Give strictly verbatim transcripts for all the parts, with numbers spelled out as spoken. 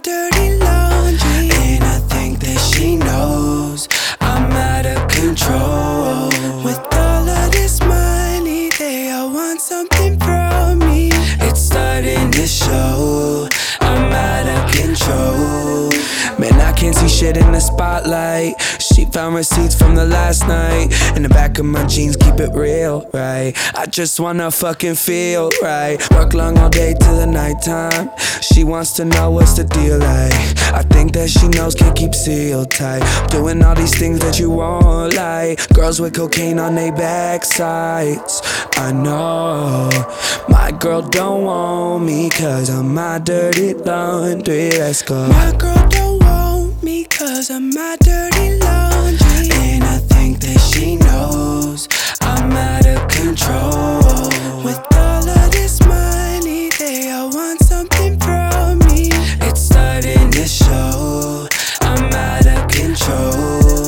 dirty laundry, and I think that she knows I'm out of control. With all of this money, they all want something from me. It's starting to show I'm out of control. Man, I can't see shit in the spotlight. She found receipts from the last night. In the back of my jeans, keep it real, right? I just wanna fucking feel right. Work long all day till the nighttime. She wants to know what's the deal like. I think that she knows, can't keep sealed tight. Doing all these things that you won't like. Girls with cocaine on their backsides. I know my girl don't want me, cause I'm my dirty laundry. Let's go. My girl don't want me, cause I'm my dirty laundry, and I think that she knows I'm out of control. With all of this money, they all want something from me. It's starting to show I'm out of control.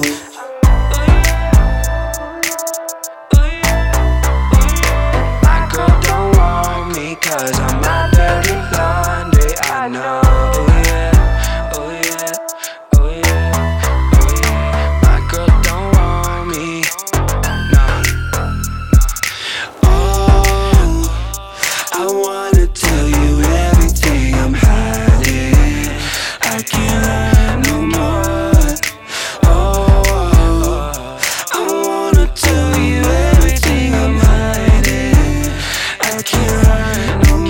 My girl don't want me, cause I'm my dirty laundry. I know. I wanna tell you everything I'm hiding. I can't hide no more. Oh, I wanna tell you everything I'm hiding. I can't hide no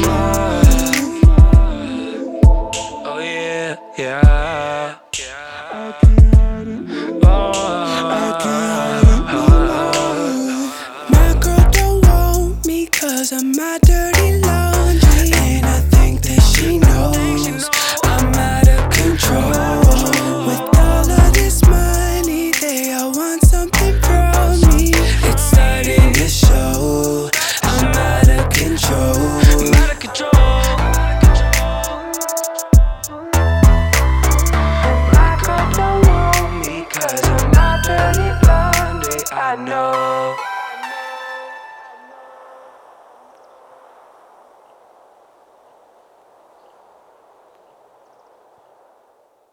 more. Oh yeah, yeah. I can't hide it. Oh, I can't hide it. My girl don't want me, cause I'm my dirty laundry, and I think that she knows I'm out of control. With all of this money, they all want something from me. It's starting to show I'm out of control. I'm out of control. My girl don't want me, cause I'm my dirty laundry. I know.